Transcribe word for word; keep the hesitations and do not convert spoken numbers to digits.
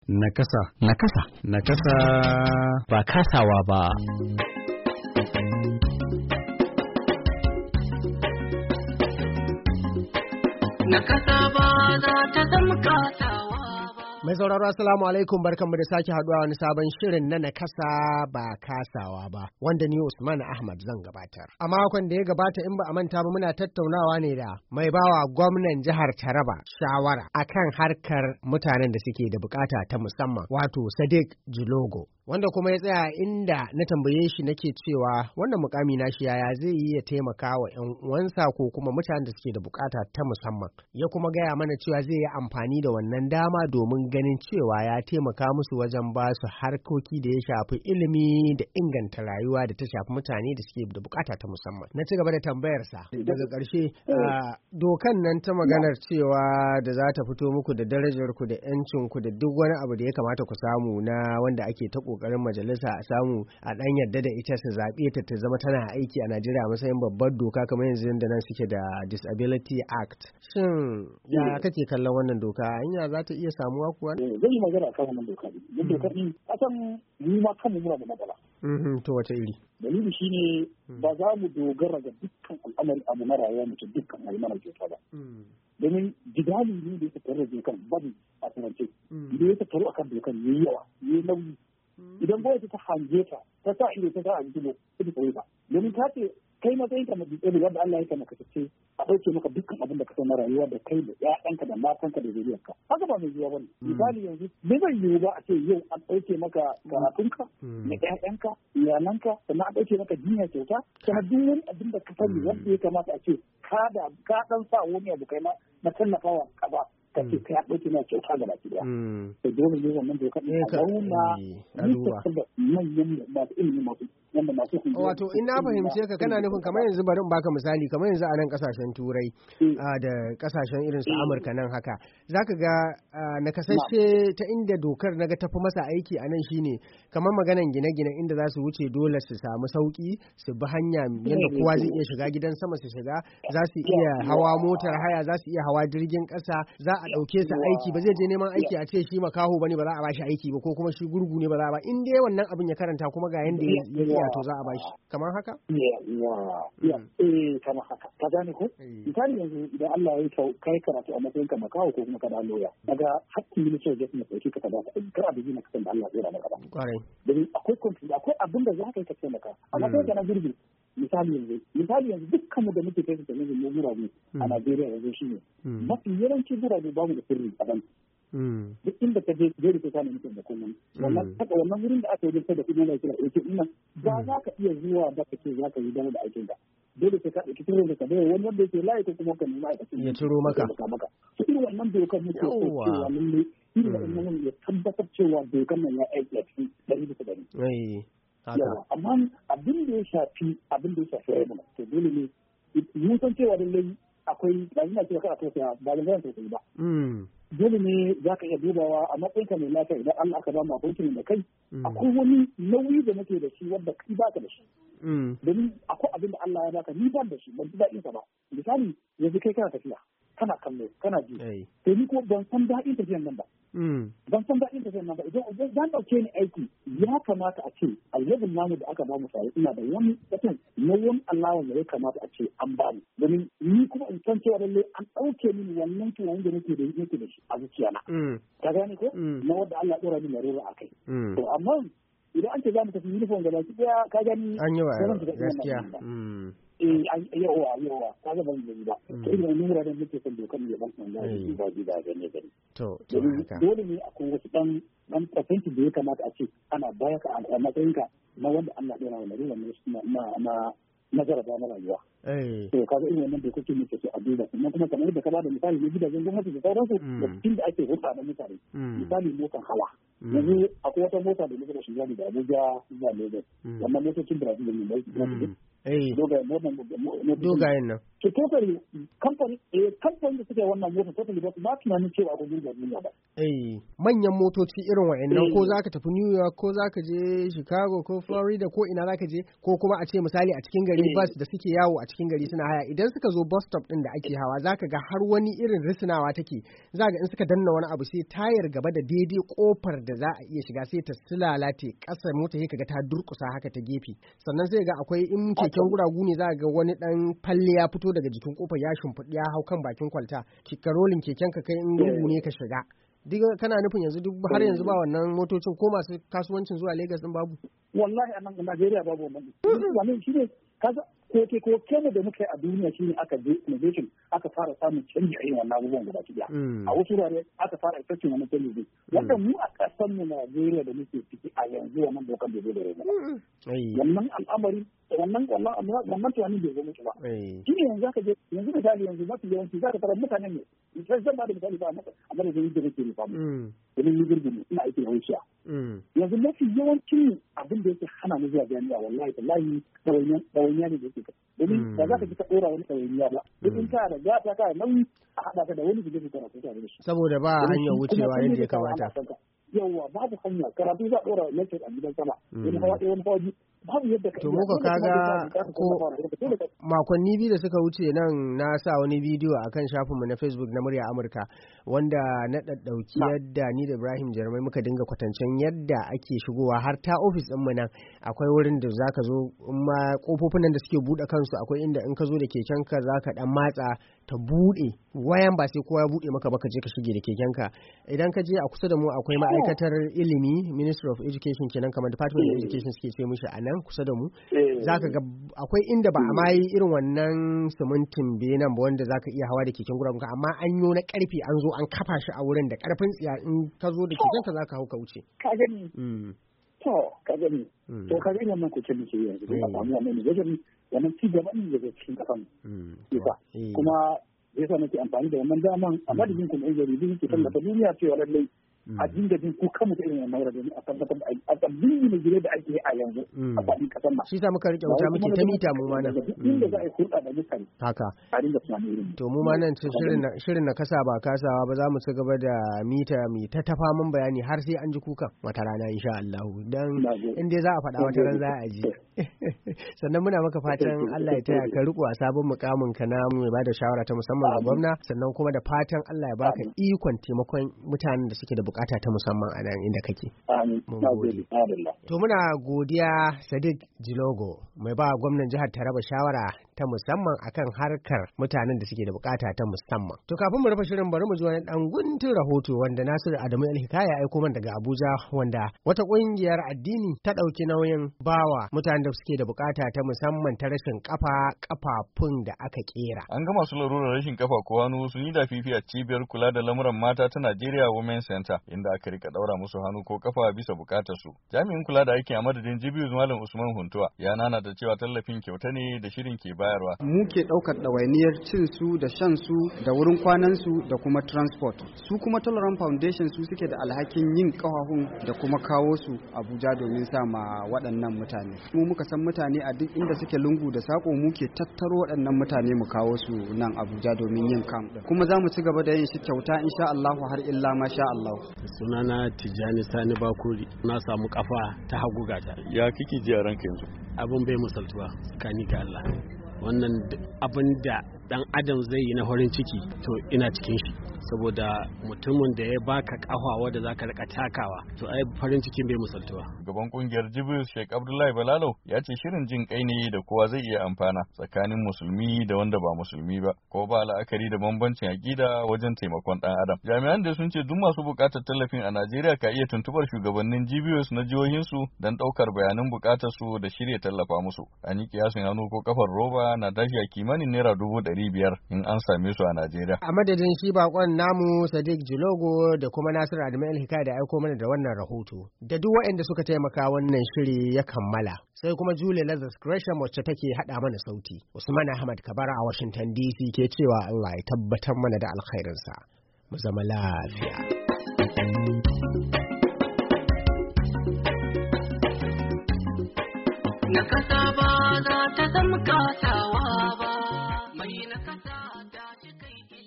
Nakasa. Nakasa. Nakasa. Ba kasawa ba. Nakasa ba za ta zama kasawa ba. Mai sauraro assalamu alaikum barkanmu da sake haduwa wani sabon shirin na nakasa ba kasawa ba wanda ni Usman Ahmad zan gabatar. A makon da ya gabata in ba a manta ba muna tattaunawa ne da mai bawa gwamnan jihar Taraba shawara akan harkar mutanen da suke da bukata ta musamman wato Sadiq Jilogo. Wanda kuma ya tsaya inda na tambaye shi nake cewa wannan mukami na shi yaya zai yi ya taimaka wa ƴan uwansa ko kuma mutanen da suke da bukata ta musamman. Ya kuma gaya mana cewa zai yi amfani da wannan dama domin ganin cewa ya taimaka musu wajen ba su harkoki da ya shafi ilimi da inganta rayuwa da ta shafi mutane da suke da bukata ta musamman. Na ci gaba da tambayarsa daga ƙarshe dokan nan ta maganar cewa da za ta fito muku da darajar ku da ƴancin ku da duk wani abu da ya kamata ku samu na wanda ake ta kokarin majalisa a samu a dan yadda da ita su zaɓe ta ta zama tana aiki a Najeriya matsayin babbar doka kamar yanzu da nan suke da Disability Act. Shin ya kake kallon wannan doka? Anya za ta iya samuwa kuwa? Zan yi magana akan wannan doka ne. Duk doka ne kasan mu ma kanmu muna da matsala. Mhm, to wata iri. Dalili shine ba za mu dogara ga dukkan al'amari abu na rayuwa mutum dukkan al'amari kyauta ba. Domin jidali ne da ya tattaru da dokan bari a turance. Da ya tattaru akan dokan yayi yawa, yayi nauyi. Idan gwamnati ta hange ta ta sa ido ta sa a jibo ta ta ba domin ta ce kai matsayin ka mafi tsaye wanda Allah ya kana ka ce a ɗauke maka dukkan abin da ka san na rayuwa da kai da ƴaƴanka da matanka da zuriyarka haka ba mai yiwuwa bane misali yanzu me zai yiwu ba a ce yau an ɗauke maka karatunka da ƴaƴanka iyalanka sannan an ɗauke maka jinya kyauta sannan duk wani abin da ka sani wanda ya kamata a ce ka da ka dan sa wani abu kai ma na tallafawa ka ba kace kai a ɗauke na kyauta ga baki daya to dole ne wannan doka ne ka zauna da manyan masu ilimi masu wanda masu wato in na fahimce ka kana nufin kamar yanzu bari in baka misali kamar yanzu a nan kasashen turai da kasashen irin su Amurka nan haka zaka ga nakasashe ta inda dokar naga tafi masa aiki a nan shine kamar maganan gine-gine inda za su wuce dole su samu sauki su bi hanya yadda kowa zai iya shiga gidan sama su shiga za su iya hawa motar haya za su iya hawa jirgin ƙasa za a ɗauke su aiki ba zai je neman aiki a ce shi makaho bane ba za a bashi aiki ba ko kuma shi gurgu ne ba za a ba in dai wannan abin ya karanta kuma ga yanda ya iya to za a bashi kamar haka ya eh kamar haka ka gane ko misali yanzu idan Allah ya yi kai karatu a matsayin ka makaho ko kuma ka da loya daga hakkin ne sai ya kuma sauki ka da kar a bijina kasan da Allah ya rama ka kwarai dan akwai control akwai abin da za ka yi ka taimaka amma kai kana gurbi misali yanzu misali yanzu dukkanmu da muke kai da mijin mu gurabe a Najeriya yanzu shine mafi yawanci gurabe ba mu da sirri a ban duk inda ka je zai rike kana mutum da kullum wannan haka wannan wurin da aka yi da da kudin da kira yake ina ba za ka iya zuwa da kake za ka yi da aikin ka dole sai ka ɗauki sirrin da ka bai wani wanda yake layi ko kuma ka nemi aikacin ya ciro maka to irin wannan dokar muke so cewa lalle irin wannan ya tabbatar cewa dokar nan ya aiki a cikin ɗari bisa ɗari yawa amma abin da ya shafi abin da ya shafi ayyuka to dole ne mun san cewa lallai akwai ba ina cewa kana tausaya ba da zan tausayi ba dole ne za ka iya dubawa a matsayin ka mai lafiya idan Allah aka ba mu abokin da kai akwai wani nauyi da nake da shi wanda kai baka da shi domin akwai abin da Allah ya baka ni ban da shi ban ji daɗin sa ba misali yanzu kai kana tafiya kana kallo kana ji to ni ko ban san daɗin tafiyan nan ba ban san daɗin tafiyan nan ba idan zan ɗauke ni aiki ya kamata a ce ayyabin namu da aka ba mu sai ina da wani mutum na wani Allah da ya kamata a ce an ba ni domin ni kuma in san cewa lallai an ɗauke mini wannan tunanin da nake da yake da shi a zuciya na ka gane ko na wanda Allah ya ɗora min larura a kai to amma idan an ce za mu tafi uniform gaba ki daya ka gani an yi wa gaskiya eh yawa yawa ka ga ban gani ba to idan wannan wuraren muke son dokar ne ban san da shi ba ji da gane gani to to dole ne akwai wasu dan dan percent da ya kamata a ce ana baya ka a matsayin ka na wanda Allah ya ɗora min larura na na na jaraba na rayuwa. To kaga irin wannan dokokin muke so a duba kuma kuma kamar yadda ka bada misali ne gidajen gwamnati da sauransu da cikin da ake hulɗa da mutane misali motan hawa yanzu akwai wata mota da muka shiga da Abuja zuwa Lagos wannan motocin Brazil ne da dogayen wannan dogayen nan to totally kamfani eh kamfani da suke wannan mota totally ba ba tunanin cewa akwai jirgin duniya ba eh manyan motoci irin wa'annan ko zaka tafi New York ko zaka je Chicago ko Florida ko ina zaka je ko kuma a ce misali a cikin gari bus da suke yawo a cikin gari suna haya idan suka zo bus stop din da ake hawa zaka ga har wani irin risinawa take zaka in suka danna wani abu sai tayar gaba da daidai kofar da za a iya shiga sai ta sulalate kasar mota sai kaga ta durkusa haka ta gefe sannan sai ga akwai in keken guragu ne zaka ga wani dan falle ya fito daga jikin kofar ya shimfiɗi ya hau kan bakin kwalta kikarolin keken ka kai in dubu ne ka shiga duk kana nufin yanzu duk har yanzu ba wannan motocin ko masu kasuwancin zuwa Lagos din babu wallahi a nan Najeriya babu wannan wannan shine kaza ko ke ko kene da muke a duniya shine aka je innovation aka fara samun canji a yin wannan abubuwan guda ki a wasu wurare aka fara effectin wannan canji wanda mu a kasar mu Najeriya da muke ciki a yanzu wannan dokan da zai da rai wannan al'amari wannan wannan wannan tunanin bai zo mutu ba shi ne yanzu aka je yanzu misali yanzu mafi yawanci za ka tara mutane ne sai zan ba da misali ba a mara zai yi da nake nufa mu domin yi girgin ina aikin haushiya yanzu mafi yawancin abin da yake hana mu zuwa jami'a wallahi wallahi ɗawainiya ne da yake ka domin ba za ka ji ka ɗora wani ɗawainiya ba duk in ka da gata ka nauyi a haɗa ka da wani da zai karatu tare da shi saboda ba hanyar wucewa yadda ya kamata yawwa babu hanya karatu za a ɗora lecture a gidan sama wani hawa ɗaya wani hawa biyu babu yadda ka to muka kaga ko makonni biyu da suka wuce nan na sa wani bidiyo akan shafinmu na Facebook na murya Amurka wanda na daddauki yadda ni da Ibrahim Jarmai muka dinga kwatancen yadda ake shigowa har ta office din mu nan akwai wurin da zaka zo ma kofofin nan da suke bude kansu akwai inda in ka zo da kekenka zaka dan matsa ta bude wayan ba sai kowa ya bude maka ba ka je ka shige da kekenka idan ka je a kusa da mu akwai ma'aikatar ilimi Ministry of Education kenan kamar Department of Education suke ce mishi a nan kusa da mu zaka ga akwai inda ba a mai irin wannan simintin benan ba wanda zaka iya hawa da keken guragun amma an yo na karfi an zo an kafa shi a wurin da karfin tsiya in ka zo da kekenka zaka hau ka wuce ka gani to ka gani to ka gani wannan kuce muke yanzu ba samu wannan ne gani wannan ci gaba ne daga cikin kasan kuma yasa nake amfani da wannan daman a madadin kuma yan jaridu ke tallata duniya cewa lallai a dinga bin ko kan mutum irin wannan domin a tabbatar da a tabbin ne gire da ake a yanzu a faɗin ƙasar nan shi sa muka rike wuta muke ta mita mu ma nan inda za a yi hulɗa da mutane haka a dinga tunani irin to mu ma nan shirin shirin na kasa ba kasawa ba za mu ci gaba da mita mi ta tafa mun bayani har sai an ji kukan wata rana insha Allah dan in dai za a faɗa wata ran za a ji sannan muna maka fatan Allah ya taya ka riko a sabon mukamin ka na mai bada shawara ta musamman ga gwamna sannan kuma da fatan Allah ya baka ikon taimakon mutanen da suke da bukata ta musamman a nan inda kake. To muna godiya Sadiq Jilogo mai ba gwamnan jihar Taraba shawara ta musamman akan harkar mutanen da suke da bukata ta musamman. To kafin mu rufe shirin bari mu ji wani dan guntun rahoto wanda Nasiru Adamu Alhikaya aiko man daga Abuja wanda wata kungiyar addini ta dauki nauyin bawa mutanen da suke da bukata ta musamman ta rashin kafa kafafun da aka kera. An ga masu larurar rashin kafa ko hannu sun yi da fifi a cibiyar kula da lamuran mata ta Najeriya Women Center inda aka rika daura musu hannu ko kafa bisa bukatar su. Jami'in kula da aikin a madadin Jibiyu Malam Usman Huntuwa ya nana da cewa tallafin kyauta ne da shirin ke bayarwa. Mu ke daukar ɗawainiyar cin su da shan su da wurin kwanan su da kuma transport. Su kuma Tolerance Foundation su suke da alhakin yin kafafun da kuma kawo su Abuja domin sa ma waɗannan mutane. Mu muka san mutane a duk inda suke lungu da sako mu ke tattaro waɗannan mutane mu kawo su nan Abuja domin yin camp. Kuma za mu ci gaba da yin shi kyauta insha Allah har illa ma sha Allah. Sunana Tijjani Sani Bakuri na samu kafa ta hagu gata. Ya kike ji a ranka yanzu? Abin bai musaltuwa tsakani ga Allah. Wannan abin da dan adam zai yi na farin ciki to ina cikin shi saboda mutumin da ya baka kafa wanda zaka rika takawa to ai farin cikin bai musaltuwa. Gaban kungiyar Jibril Sheikh Abdullahi Balalo ya ce shirin jin kai ne da kowa zai iya amfana tsakanin musulmi da wanda ba musulmi ba ko ba la'akari da bambancin aqida wajen taimakon dan adam. Jami'an da sun ce duk masu bukatar tallafin a Najeriya ka iya tuntubar shugabannin Jibius na jihohin su dan daukar bayanan bukatar su da shirye tallafa musu. An yi kiyasin hannu ko kafar roba na tashi a kimanin naira dubu ɗari biyar in an same su a Najeriya. A madadin shi bakon namu Sadiq Jilogo da kuma Nasiru Adamu Alhikaya da aiko mana da wannan rahoto. Da duk waɗanda suka taimaka wannan shiri ya kammala. Sai kuma Julie Lazarus Gresham wacce take haɗa mana sauti. Usman Ahmad Kabara a Washington D C ke cewa Allah ya tabbatar mana da alkhairinsa. Mu zama lafiya.